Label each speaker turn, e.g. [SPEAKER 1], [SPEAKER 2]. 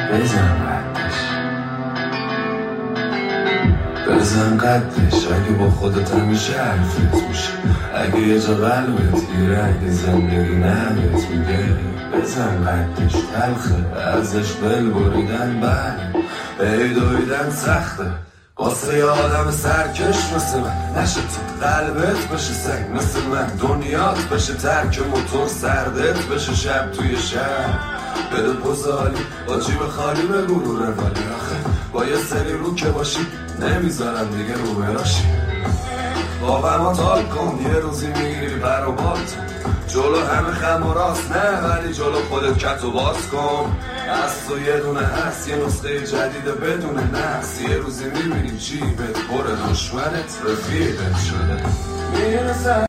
[SPEAKER 1] بزن قدش اگه با خودت همیشه حرفت میشه، اگه یه جا قلبت گیره، اگه زندگی نبت میگه بزن قدش تلخه، ازش بل بریدن دویدن سخته واسه یه آدم سرکش مثل من، نشه تو قلبت بشه سنگ مثل من، دنیات بشه ترک موتور سردت بشه شب توی شب، بده پوزالی با جیب خالی به گروه روالی، آخه با یه سری رو که باشی نمیذارم دیگه رو براشی، با تال کن یه روزی میگیری پر و بات، جلو همه خم و راست نه ولی جلو خودت کت و باز کن، از تو یه دونه هست یه نسخه جدیده بدون نفس، یه روزی میبینی چی بهت پر دشمنت رفیقت شده میرسه